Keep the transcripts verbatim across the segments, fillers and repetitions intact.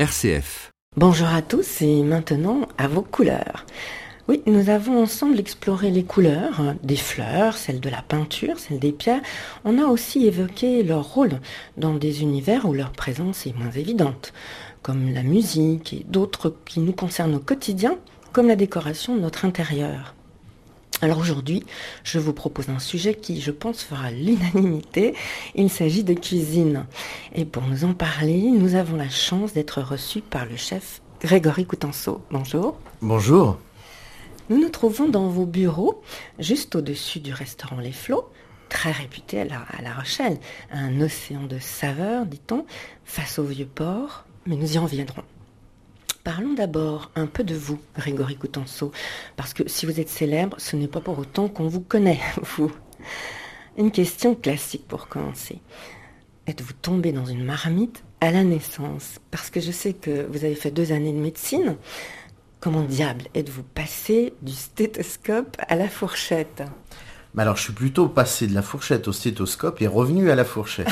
R C F. Bonjour à tous et maintenant à vos couleurs. Oui, nous avons ensemble exploré les couleurs des fleurs, celles de la peinture, celles des pierres. On a aussi évoqué leur rôle dans des univers où leur présence est moins évidente, comme la musique et d'autres qui nous concernent au quotidien, comme la décoration de notre intérieur. Alors aujourd'hui, je vous propose un sujet qui, je pense, fera l'unanimité. Il s'agit de cuisine. Et pour nous en parler, nous avons la chance d'être reçus par le chef Grégory Coutenceau. Bonjour. Bonjour. Nous nous trouvons dans vos bureaux, juste au-dessus du restaurant Les Flots, très réputé à La, à La Rochelle. Un océan de saveurs, dit-on, face au vieux port, mais nous y reviendrons. Parlons d'abord un peu de vous, Grégory Coutenceau, parce que si vous êtes célèbre, ce n'est pas pour autant qu'on vous connaît, vous. Une question classique pour commencer. Êtes-vous tombé dans une marmite à la naissance? Parce que je sais que vous avez fait deux années de médecine. Comment diable êtes-vous passé du stéthoscope à la fourchette? Mais alors, je suis plutôt passé de la fourchette au stéthoscope et revenu à la fourchette.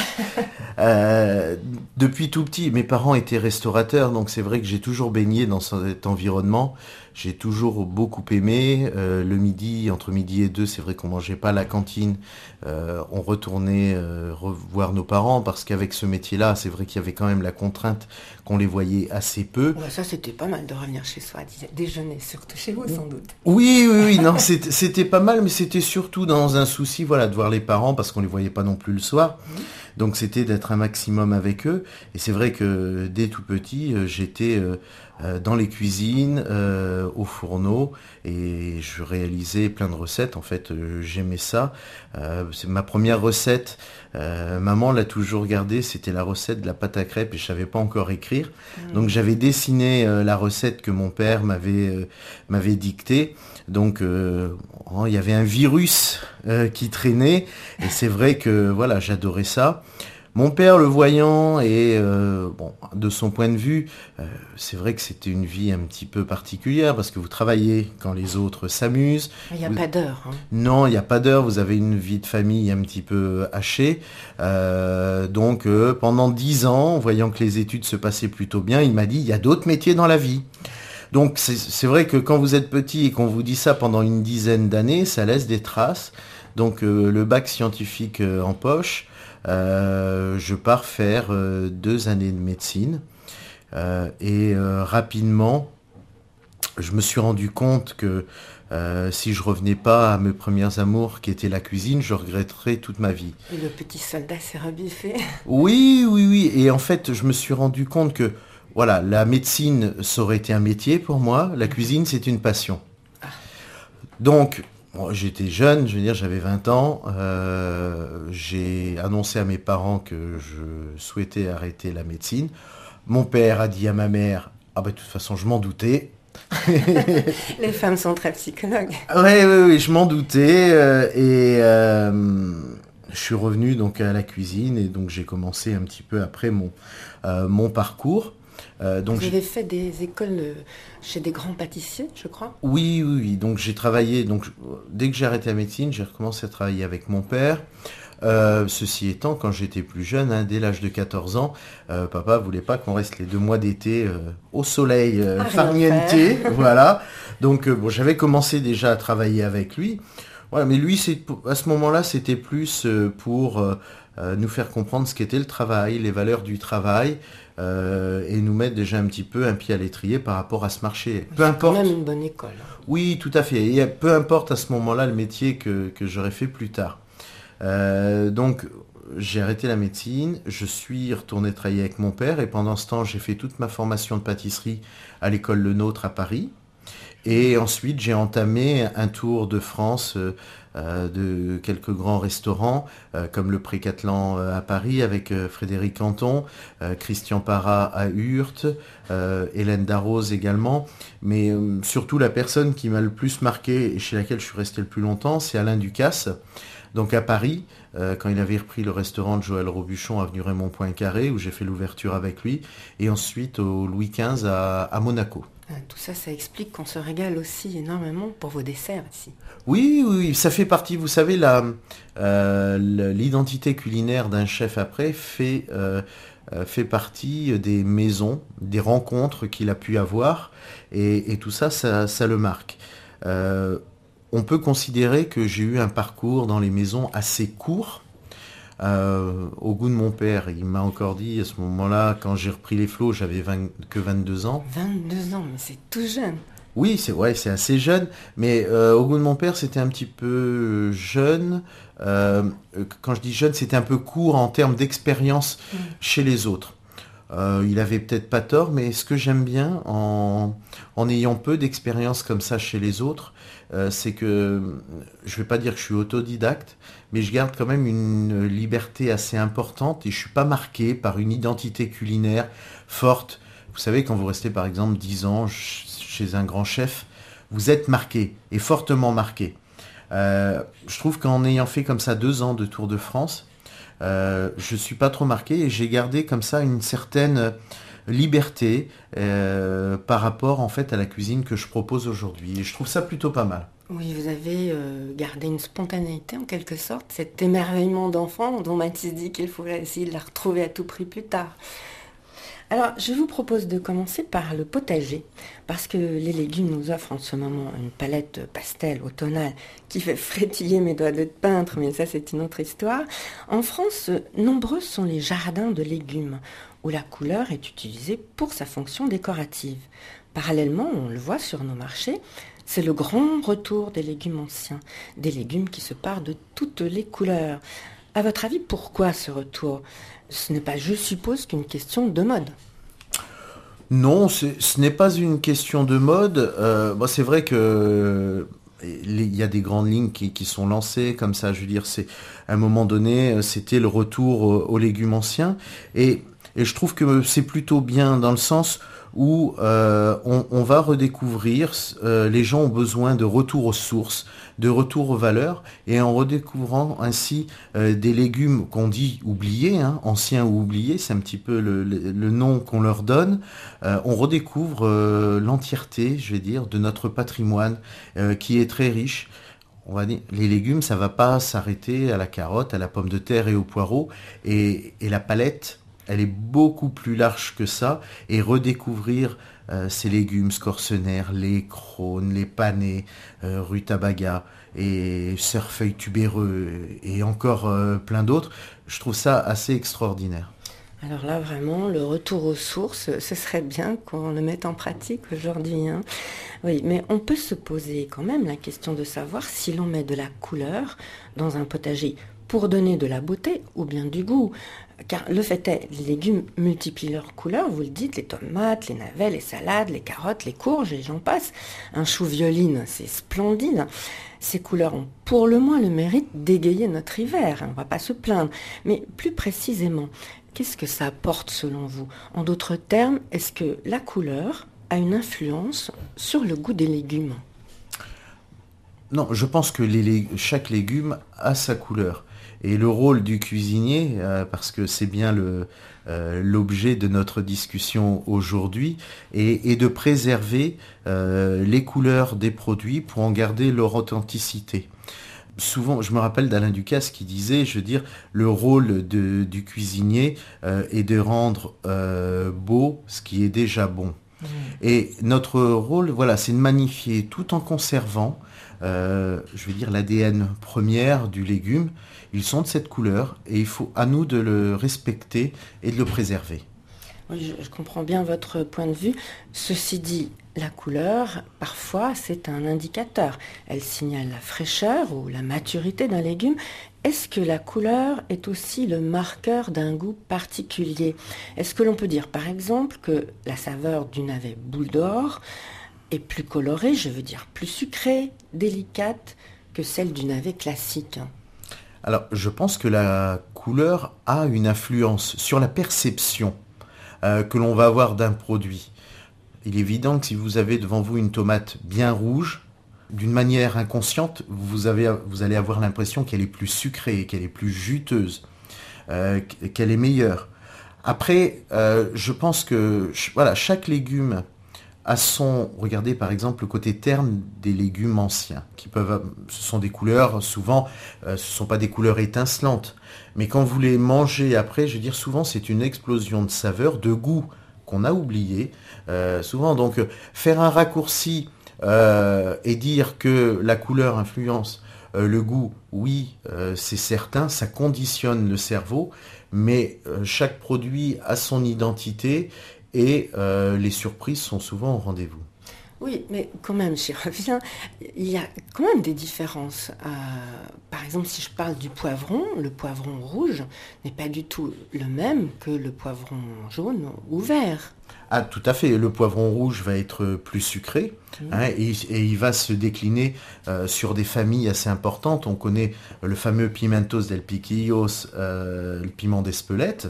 euh, depuis tout petit, mes parents étaient restaurateurs, donc c'est vrai que j'ai toujours baigné dans cet environnement. J'ai toujours beaucoup aimé. Euh, le midi, entre midi et deux, c'est vrai qu'on mangeait pas à la cantine. Euh, on retournait euh, revoir nos parents parce qu'avec ce métier-là, c'est vrai qu'il y avait quand même la contrainte qu'on les voyait assez peu. Ouais, ça, c'était pas mal de revenir chez soi, déjeuner, surtout chez vous, sans doute. Oui, oui, oui, non, c'était, c'était pas mal, mais c'était surtout dans un souci, voilà, de voir les parents parce qu'on les voyait pas non plus le soir. Mmh. Donc c'était d'être un maximum avec eux. Et c'est vrai que dès tout petit, euh, j'étais euh, euh, dans les cuisines, euh, au fourneau, et je réalisais plein de recettes. En fait, euh, j'aimais ça. Euh, c'est ma première recette. Euh, maman l'a toujours gardée. C'était la recette de la pâte à crêpes et je savais pas encore écrire. Mmh. Donc j'avais dessiné euh, la recette que mon père m'avait euh, m'avait dictée. Donc euh, oh, il y avait un virus euh, qui traînait et c'est vrai que voilà, j'adorais ça. Mon père, le voyant, et euh, bon, de son point de vue, euh, c'est vrai que c'était une vie un petit peu particulière parce que vous travaillez quand les autres s'amusent. Il n'y a vous... pas d'heure. Hein. Non, il n'y a pas d'heure. Vous avez une vie de famille un petit peu hachée. Euh, donc, euh, pendant dix ans, voyant que les études se passaient plutôt bien, il m'a dit, il y a d'autres métiers dans la vie. Donc, c'est, c'est vrai que quand vous êtes petit et qu'on vous dit ça pendant une dizaine d'années, ça laisse des traces. Donc, euh, le bac scientifique euh, en poche. Euh, je pars faire euh, deux années de médecine euh, et euh, rapidement je me suis rendu compte que euh, si je revenais pas à mes premiers amours qui étaient la cuisine, je regretterais toute ma vie. Et le petit soldat s'est rebiffé. Oui, oui, oui. Et en fait, je me suis rendu compte que voilà, la médecine, ça aurait été un métier pour moi. La cuisine, c'est une passion. Donc, bon, j'étais jeune, je veux dire, j'avais vingt ans. Euh, j'ai annoncé à mes parents que je souhaitais arrêter la médecine. Mon père a dit à ma mère, ah ben de toute façon, je m'en doutais. Les femmes sont très psychologues. Oui, oui, oui, je m'en doutais. Euh, et euh, je suis revenu donc à la cuisine et donc j'ai commencé un petit peu après mon, euh, mon parcours. Euh, donc Vous avez fait des écoles chez des grands pâtissiers, je crois? Oui, oui, oui. Donc j'ai travaillé. Donc dès que j'ai arrêté la médecine, j'ai recommencé à travailler avec mon père. Euh, ceci étant, quand j'étais plus jeune, hein, dès l'âge de quatorze ans, euh, papa voulait pas qu'on reste les deux mois d'été euh, au soleil euh, farniente, voilà. Donc euh, bon, j'avais commencé déjà à travailler avec lui. Voilà, mais lui, c'est à ce moment-là, c'était plus euh, pour euh, euh, nous faire comprendre ce qu'était le travail, les valeurs du travail. Euh, et nous mettre déjà un petit peu un pied à l'étrier par rapport à ce marché. Peu importe. C'est quand même une bonne école. Oui, tout à fait. Et peu importe à ce moment-là le métier que, que j'aurais fait plus tard. Euh, donc, j'ai arrêté la médecine, je suis retourné travailler avec mon père et pendant ce temps, j'ai fait toute ma formation de pâtisserie à l'école Le Nôtre à Paris. Et ensuite, j'ai entamé un tour de France euh, euh, de quelques grands restaurants, euh, comme le Pré-Catelan euh, à Paris avec euh, Frédéric Canton, euh, Christian Parra à Hurte, euh, Hélène Darroze également. Mais euh, surtout, la personne qui m'a le plus marqué et chez laquelle je suis resté le plus longtemps, c'est Alain Ducasse. Donc à Paris, euh, quand il avait repris le restaurant de Joël Robuchon, avenue Raymond Poincaré, où j'ai fait l'ouverture avec lui, et ensuite au Louis quinze à, à Monaco. Tout ça, ça explique qu'on se régale aussi énormément pour vos desserts ici. Oui, oui, oui, ça fait partie, vous savez, la, euh, l'identité culinaire d'un chef après fait euh, euh, fait partie des maisons, des rencontres qu'il a pu avoir, et, et tout ça, ça, ça le marque. Euh, on peut considérer que j'ai eu un parcours dans les maisons assez court, euh, au goût de mon père. Il m'a encore dit à ce moment-là, quand j'ai repris les flots, j'avais vingt, que vingt-deux ans. vingt-deux ans, mais c'est tout jeune. Oui, c'est ouais, c'est assez jeune, mais euh, au goût de mon père, c'était un petit peu jeune. Euh, quand je dis jeune, c'était un peu court en termes d'expérience mmh. chez les autres. Euh, il avait peut-être pas tort, mais ce que j'aime bien en, en ayant peu d'expérience comme ça chez les autres, euh, c'est que, je vais pas dire que je suis autodidacte, mais je garde quand même une liberté assez importante et je suis pas marqué par une identité culinaire forte. Vous savez, quand vous restez par exemple dix ans chez un grand chef, vous êtes marqué, et fortement marqué. Euh, je trouve qu'en ayant fait comme ça deux ans de Tour de France, euh, je suis pas trop marqué et j'ai gardé comme ça une certaine liberté euh, par rapport en fait à la cuisine que je propose aujourd'hui. Et je trouve ça plutôt pas mal. Oui, vous avez euh, gardé une spontanéité en quelque sorte, cet émerveillement d'enfant dont Mathis dit qu'il faut essayer de la retrouver à tout prix plus tard. Alors, je vous propose de commencer par le potager, parce que les légumes nous offrent en ce moment une palette pastel automnale qui fait frétiller mes doigts de peintre, mais ça c'est une autre histoire. En France, nombreux sont les jardins de légumes, où la couleur est utilisée pour sa fonction décorative. Parallèlement, on le voit sur nos marchés, c'est le grand retour des légumes anciens, des légumes qui se parent de toutes les couleurs. À votre avis, pourquoi ce retour ? Ce n'est pas, je suppose, qu'une question de mode. Non, c'est, ce n'est pas une question de mode. Euh, bon, c'est vrai que il y a des grandes lignes qui, qui sont lancées comme ça. Je veux dire, c'est à un moment donné, c'était le retour aux, aux légumes anciens, et, et je trouve que c'est plutôt bien dans le sens où euh, on, on va redécouvrir, euh, les gens ont besoin de retour aux sources, de retour aux valeurs, et en redécouvrant ainsi euh, des légumes qu'on dit oubliés, hein, anciens ou oubliés, c'est un petit peu le, le, le nom qu'on leur donne, euh, on redécouvre euh, l'entièreté, je vais dire, de notre patrimoine euh, qui est très riche. On va dire, les légumes, ça va pas s'arrêter à la carotte, à la pomme de terre et au poireau, et, et la palette, elle est beaucoup plus large que ça, et redécouvrir euh, ces légumes scorsonnaires, les crônes, les panais, euh, rutabaga et cerfeuil tubéreux et encore euh, plein d'autres, je trouve ça assez extraordinaire. Alors là, vraiment, le retour aux sources, ce serait bien qu'on le mette en pratique aujourd'hui, hein. Oui, mais on peut se poser quand même la question de savoir si l'on met de la couleur dans un potager pour donner de la beauté ou bien du goût. Car le fait est, les légumes multiplient leurs couleurs, vous le dites, les tomates, les navets, les salades, les carottes, les courges, et j'en passe. Un chou violine, c'est splendide. Ces couleurs ont pour le moins le mérite d'égayer notre hiver, hein, on ne va pas se plaindre. Mais plus précisément, qu'est-ce que ça apporte selon vous ? En d'autres termes, est-ce que la couleur a une influence sur le goût des légumes ? Non, je pense que les, les, chaque légume a sa couleur. Et le rôle du cuisinier, euh, parce que c'est bien le, euh, l'objet de notre discussion aujourd'hui, est, est de préserver euh, les couleurs des produits pour en garder leur authenticité. Souvent, je me rappelle d'Alain Ducasse qui disait, je veux dire, le rôle de, du cuisinier euh, est de rendre euh, beau ce qui est déjà bon. Mmh. Et notre rôle, voilà, c'est de magnifier tout en conservant, euh, je veux dire, l'A D N première du légume. Ils sont de cette couleur et il faut à nous de le respecter et de le préserver. Oui, je, je comprends bien votre point de vue. Ceci dit, la couleur, parfois, c'est un indicateur. Elle signale la fraîcheur ou la maturité d'un légume. Est-ce que la couleur est aussi le marqueur d'un goût particulier ? Est-ce que l'on peut dire, par exemple, que la saveur du navet boule d'or est plus colorée, je veux dire plus sucrée, délicate, que celle du navet classique ? Alors, je pense que la couleur a une influence sur la perception euh, que l'on va avoir d'un produit. Il est évident que si vous avez devant vous une tomate bien rouge, d'une manière inconsciente, vous, avez, vous allez avoir l'impression qu'elle est plus sucrée, qu'elle est plus juteuse, euh, qu'elle est meilleure. Après, euh, je pense que voilà, chaque légume à son, regardez par exemple le côté terne des légumes anciens, qui peuvent, ce sont des couleurs, souvent, euh, ce ne sont pas des couleurs étincelantes, mais quand vous les mangez après, je veux dire, souvent c'est une explosion de saveurs, de goût qu'on a oublié, euh, souvent, donc faire un raccourci euh, et dire que la couleur influence euh, le goût, oui, euh, c'est certain, ça conditionne le cerveau, mais euh, chaque produit a son identité et euh, les surprises sont souvent au rendez-vous. Oui, mais quand même, j'y reviens, il y a quand même des différences. Euh, par exemple, si je parle du poivron, le poivron rouge n'est pas du tout le même que le poivron jaune ou vert. Ah, tout à fait. Le poivron rouge va être plus sucré, mmh. hein, et, et il va se décliner euh, sur des familles assez importantes. On connaît le fameux pimentos del piquillos, euh, le piment d'Espelette,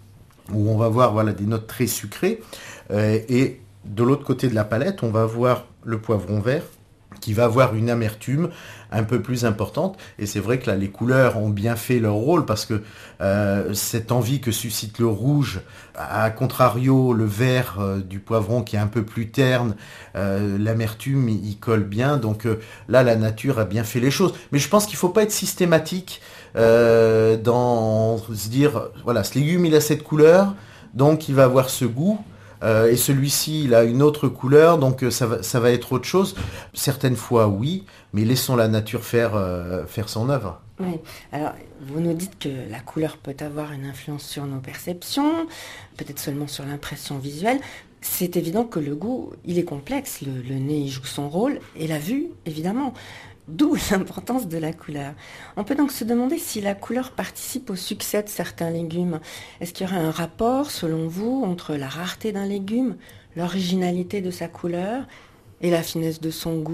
où on va voir voilà, des notes très sucrées. Euh, et de l'autre côté de la palette, on va voir le poivron vert, qui va avoir une amertume un peu plus importante. Et c'est vrai que là, les couleurs ont bien fait leur rôle parce que euh, cette envie que suscite le rouge, à contrario, le vert euh, du poivron qui est un peu plus terne, euh, l'amertume, il, il colle bien. Donc euh, là, la nature a bien fait les choses. Mais je pense qu'il ne faut pas être systématique euh, dans se dire, voilà, ce légume, il a cette couleur, donc il va avoir ce goût. Euh, et celui-ci, il a une autre couleur, donc euh, ça, va, ça va être autre chose. Certaines fois, oui, mais laissons la nature faire, euh, faire son œuvre. Oui, alors vous nous dites que la couleur peut avoir une influence sur nos perceptions, peut-être seulement sur l'impression visuelle. C'est évident que le goût, il est complexe, le, le nez il joue son rôle, et la vue, évidemment. D'où l'importance de la couleur. On peut donc se demander si la couleur participe au succès de certains légumes. Est-ce qu'il y aurait un rapport, selon vous, entre la rareté d'un légume, l'originalité de sa couleur et la finesse de son goût ?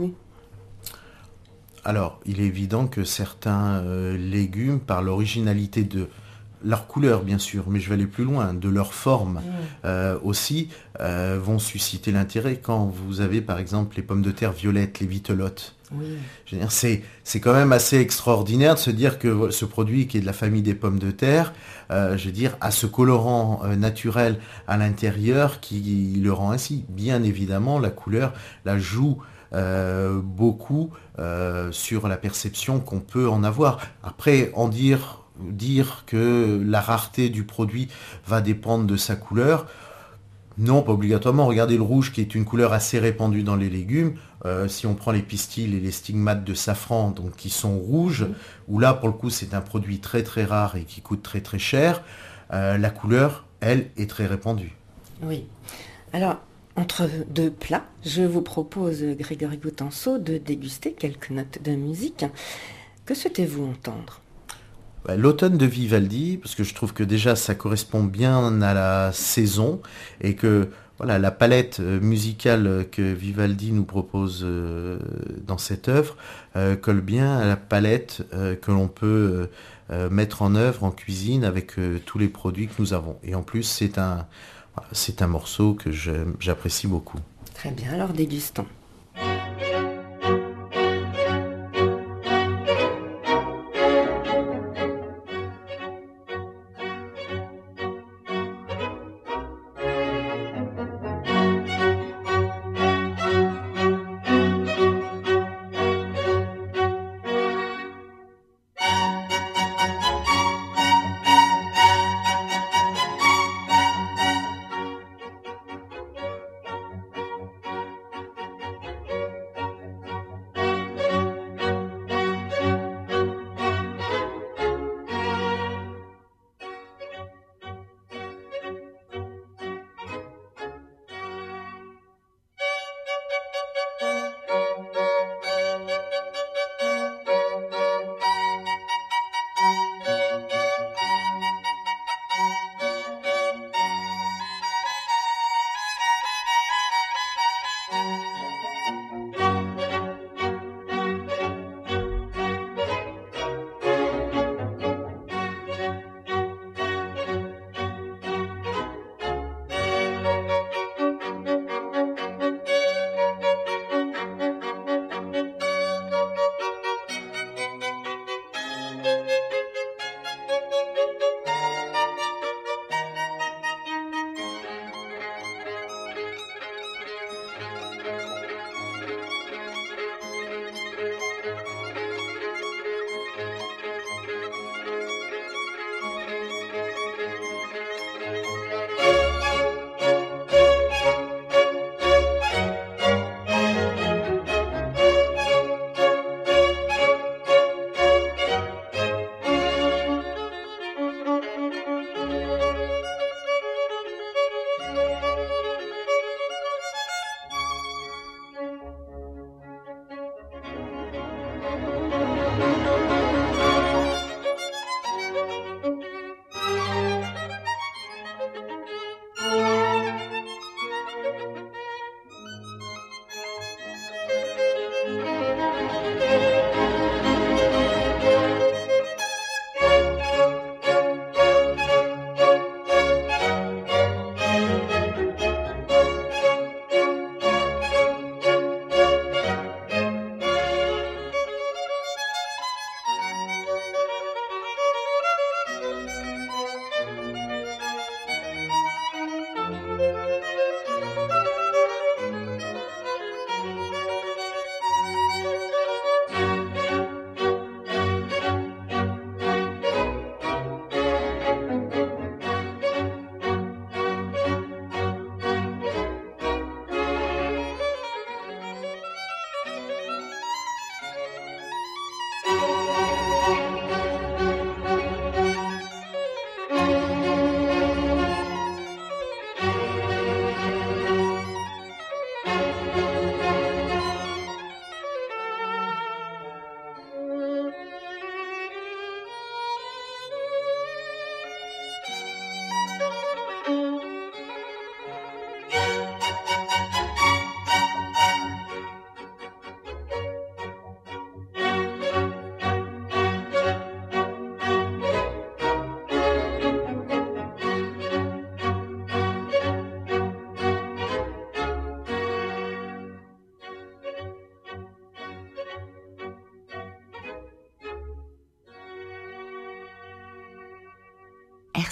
Alors, il est évident que certains euh, légumes, par l'originalité de leur couleur, bien sûr, mais je vais aller plus loin, de leur forme mmh. euh, aussi, euh, vont susciter l'intérêt. Quand vous avez, par exemple, les pommes de terre violettes, les vitelottes, oui. je veux dire, c'est, c'est quand même assez extraordinaire de se dire que ce produit qui est de la famille des pommes de terre, euh, je veux dire, a ce colorant euh, naturel à l'intérieur qui le rend ainsi. Bien évidemment, la couleur la joue Euh, beaucoup euh, sur la perception qu'on peut en avoir. Après, en dire, dire que la rareté du produit va dépendre de sa couleur, non, pas obligatoirement. Regardez le rouge qui est une couleur assez répandue dans les légumes. Euh, si on prend les pistils et les stigmates de safran, donc qui sont rouges, mmh. où là pour le coup c'est un produit très très rare et qui coûte très très cher, euh, la couleur, elle, est très répandue. Oui. Alors, entre deux plats, je vous propose, Grégory Goutenceau, de déguster quelques notes de musique. Que souhaitez-vous entendre ? L'automne de Vivaldi, parce que je trouve que déjà ça correspond bien à la saison et que voilà, la palette musicale que Vivaldi nous propose dans cette œuvre euh, colle bien à la palette euh, que l'on peut euh, mettre en œuvre en cuisine avec euh, tous les produits que nous avons. Et en plus, c'est un C'est un morceau que j'apprécie beaucoup. Très bien, alors dégustons.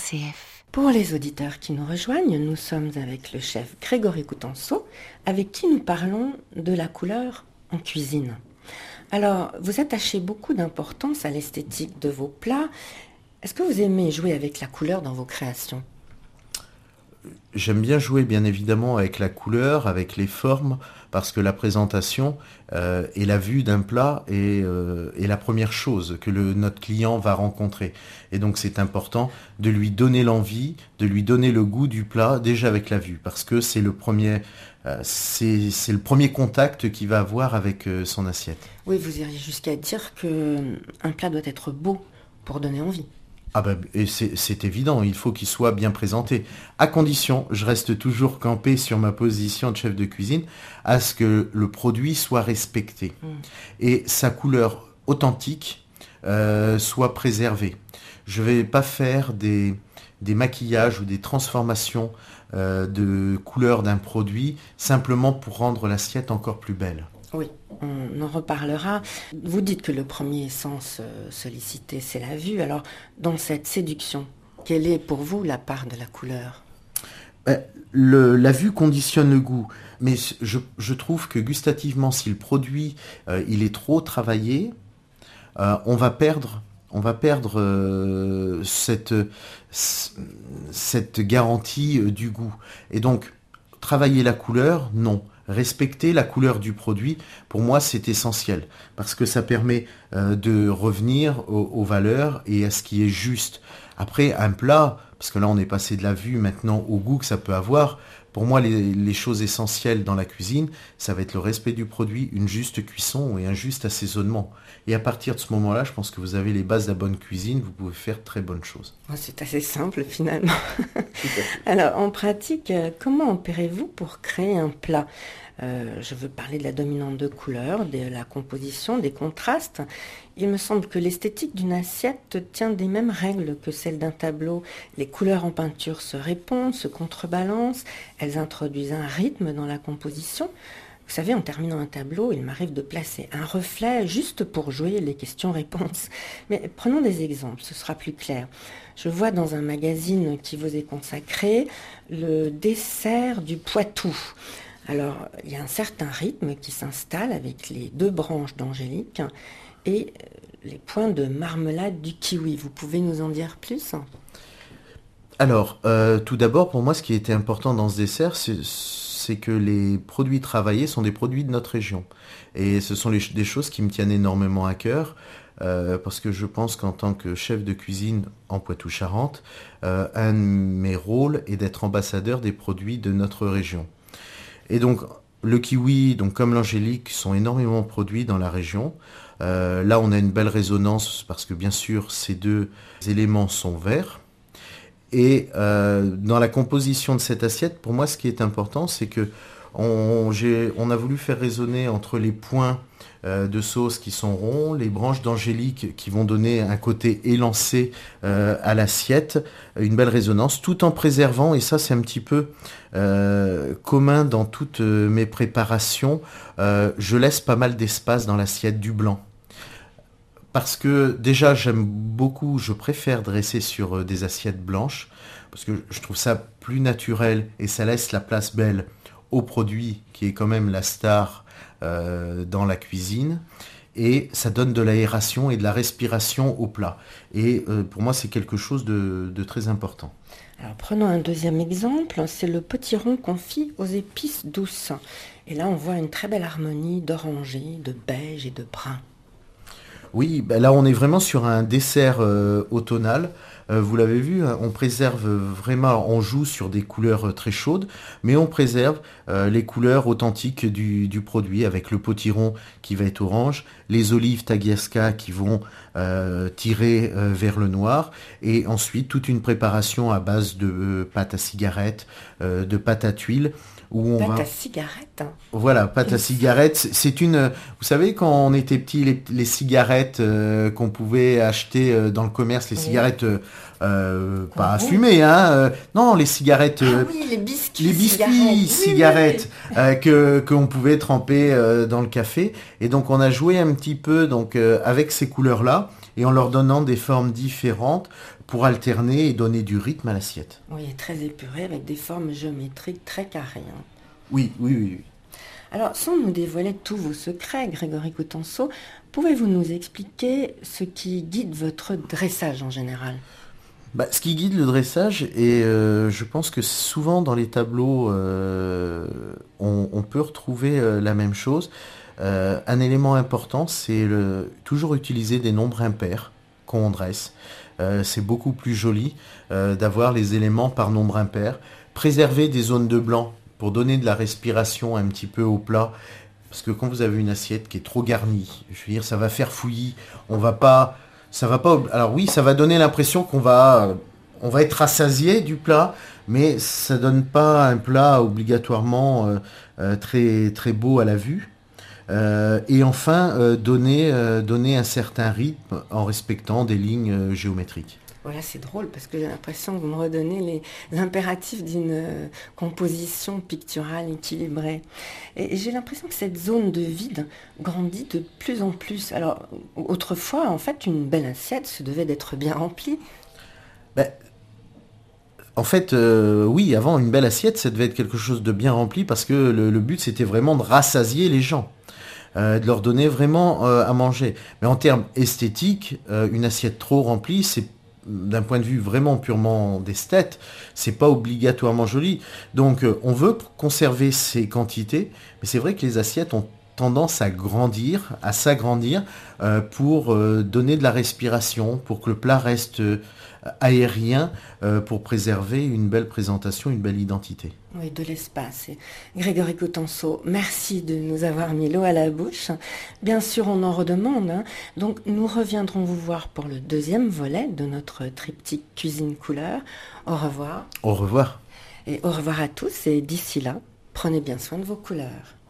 C F. Pour les auditeurs qui nous rejoignent, nous sommes avec le chef Grégory Coutenceau, avec qui nous parlons de la couleur en cuisine. Alors, vous attachez beaucoup d'importance à l'esthétique de vos plats. Est-ce que vous aimez jouer avec la couleur dans vos créations ? J'aime bien jouer bien évidemment avec la couleur, avec les formes, parce que la présentation euh, et la vue d'un plat est, euh, est la première chose que le, notre client va rencontrer. Et donc c'est important de lui donner l'envie, de lui donner le goût du plat déjà avec la vue, parce que c'est le premier, euh, c'est, c'est le premier contact qu'il va avoir avec euh, son assiette. Oui, vous iriez jusqu'à dire qu'un plat doit être beau pour donner envie. Ah ben, et c'est, c'est évident, il faut qu'il soit bien présenté. À condition, je reste toujours campé sur ma position de chef de cuisine, à ce que le produit soit respecté. Mmh. Et sa couleur authentique euh, soit préservée. Je ne vais pas faire des, des maquillages ou des transformations euh, de couleur d'un produit simplement pour rendre l'assiette encore plus belle. Oui, on en reparlera. Vous dites que le premier sens sollicité, c'est la vue. Alors, dans cette séduction, quelle est pour vous la part de la couleur ? ben, le, La vue conditionne le goût. Mais je, je trouve que gustativement, si le produit euh, il est trop travaillé, euh, on va perdre, on va perdre euh, cette, cette garantie euh, du goût. Et donc, travailler la couleur, non. Respecter la couleur du produit, pour moi, c'est essentiel parce que ça permet euh, de revenir aux, aux valeurs et à ce qui est juste. Après, un plat, parce que là, on est passé de la vue maintenant au goût que ça peut avoir. Pour moi, les, les choses essentielles dans la cuisine, ça va être le respect du produit, une juste cuisson et un juste assaisonnement. Et à partir de ce moment-là, je pense que vous avez les bases de la bonne cuisine, vous pouvez faire de très bonnes choses. C'est assez simple finalement. Alors, en pratique, comment opérez-vous pour créer un plat ? Euh, je veux parler de la dominante de couleurs, de la composition, des contrastes. Il me semble que l'esthétique d'une assiette tient des mêmes règles que celle d'un tableau. Les couleurs en peinture se répondent, se contrebalancent, elles introduisent un rythme dans la composition. Vous savez, en terminant un tableau, il m'arrive de placer un reflet juste pour jouer les questions-réponses. Mais prenons des exemples, ce sera plus clair. Je vois dans un magazine qui vous est consacré le dessert du Poitou. Alors, il y a un certain rythme qui s'installe avec les deux branches d'angélique et les points de marmelade du kiwi. Vous pouvez nous en dire plus ? Alors, euh, tout d'abord, pour moi, ce qui était important dans ce dessert, c'est, c'est que les produits travaillés sont des produits de notre région. Et ce sont les, des choses qui me tiennent énormément à cœur, euh, parce que je pense qu'en tant que chef de cuisine en Poitou-Charentes, euh, un de mes rôles est d'être ambassadeur des produits de notre région. Et donc, le kiwi, donc comme l'angélique, sont énormément produits dans la région. Euh, là, on a une belle résonance parce que, bien sûr, ces deux éléments sont verts. Et euh, dans la composition de cette assiette, pour moi, ce qui est important, c'est que on, j'ai, on a voulu faire résonner entre les points euh, de sauce qui sont ronds, les branches d'angélique qui vont donner un côté élancé euh, à l'assiette, une belle résonance, tout en préservant, et ça c'est un petit peu euh, commun dans toutes mes préparations, euh, je laisse pas mal d'espace dans l'assiette du blanc. Parce que déjà j'aime beaucoup, je préfère dresser sur des assiettes blanches, parce que je trouve ça plus naturel et ça laisse la place belle au produit qui est quand même la star euh, dans la cuisine, et ça donne de l'aération et de la respiration au plat. Et euh, pour moi c'est quelque chose de, de très important. Alors prenons un deuxième exemple, c'est le potiron confit aux épices douces. Et là on voit une très belle harmonie d'orangé, de beige et de brun. Oui, ben là on est vraiment sur un dessert euh, automnal. Euh, vous l'avez vu, on préserve vraiment, on joue sur des couleurs très chaudes, mais on préserve euh, les couleurs authentiques du, du produit avec le potiron qui va être orange, les olives Tagierska qui vont euh, tirer euh, vers le noir, et ensuite toute une préparation à base de euh, pâte à cigarette, euh, de pâte à tuile. Où on pâte va... à cigarette. Voilà, pâte à cigarette. C'est une. Vous savez, quand on était petit, les, les cigarettes euh, qu'on pouvait acheter euh, dans le commerce, les oui. cigarettes euh, euh, pas à fumer, hein. Euh, non, les cigarettes. Euh, ah oui, les biscuits. Les biscuits, cigarettes, cigarettes oui, oui. Euh, que qu'on pouvait tremper euh, dans le café. Et donc on a joué un petit peu donc euh, avec ces couleurs-là et en leur donnant des formes différentes pour alterner et donner du rythme à l'assiette. Oui, très épuré, avec des formes géométriques très carrées. Hein. Oui, oui, oui, oui. Alors, sans nous dévoiler tous vos secrets, Grégory Coutenceau, pouvez-vous nous expliquer ce qui guide votre dressage en général ? Bah, ce qui guide le dressage, et euh, je pense que souvent dans les tableaux, euh, on, on peut retrouver euh, la même chose. Euh, un élément important, c'est le, toujours utiliser des nombres impairs qu'on dresse. Euh, c'est beaucoup plus joli euh, d'avoir les éléments par nombre impair. Préserver des zones de blanc pour donner de la respiration un petit peu au plat. Parce que quand vous avez une assiette qui est trop garnie, je veux dire, ça va faire fouillis. On va pas... Ça va pas. Alors oui, ça va donner l'impression qu'on va, on va être rassasié du plat, mais ça donne pas un plat obligatoirement euh, euh, très très beau à la vue. Euh, et enfin, euh, donner euh, donner un certain rythme en respectant des lignes euh, géométriques. Voilà, c'est drôle parce que j'ai l'impression que vous me redonnez les impératifs d'une euh, composition picturale équilibrée. Et, et j'ai l'impression que cette zone de vide grandit de plus en plus. Alors, autrefois, en fait, une belle assiette se devait d'être bien remplie. Ben, en fait, euh, oui, avant, une belle assiette, ça devait être quelque chose de bien rempli parce que le, le but, c'était vraiment de rassasier les gens. Euh, de leur donner vraiment euh, à manger. Mais en termes esthétiques, euh, une assiette trop remplie, c'est d'un point de vue vraiment purement d'esthète, c'est pas obligatoirement joli. Donc euh, on veut conserver ces quantités, mais c'est vrai que les assiettes ont tendance à grandir, à s'agrandir euh, pour euh, donner de la respiration, pour que le plat reste euh, aérien, euh, pour préserver une belle présentation, une belle identité. Oui, de l'espace. Et Grégory Coutenceau, merci de nous avoir mis l'eau à la bouche. Bien sûr, on en redemande. Hein. Donc, nous reviendrons vous voir pour le deuxième volet de notre triptyque cuisine couleur. Au revoir. Au revoir. Et au revoir à tous. Et d'ici là, prenez bien soin de vos couleurs.